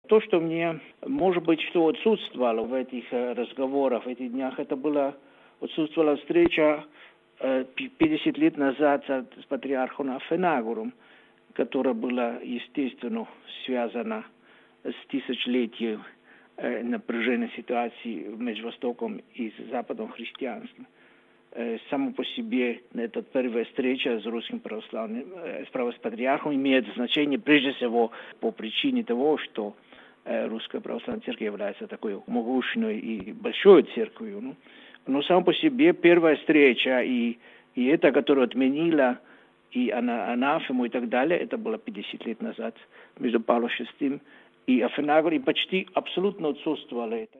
То, что мне, может быть, что отсутствовало в этих разговорах, в этих днях, это отсутствовала встреча 50 лет назад с патриархом Афенагором, которая была, естественно, связана с тысячелетием напряженной ситуации между Востоком и Западом христианства. Само по себе эта первая встреча с русским православным, с патриархом имеет значение прежде всего по причине того, что русская православная церковь является такой могущей и большой церковью. Но само по себе первая встреча и это, которая отменила и анафему и так далее, это было 50 лет назад между Павлом VI и Афенагором, и почти абсолютно отсутствовало это.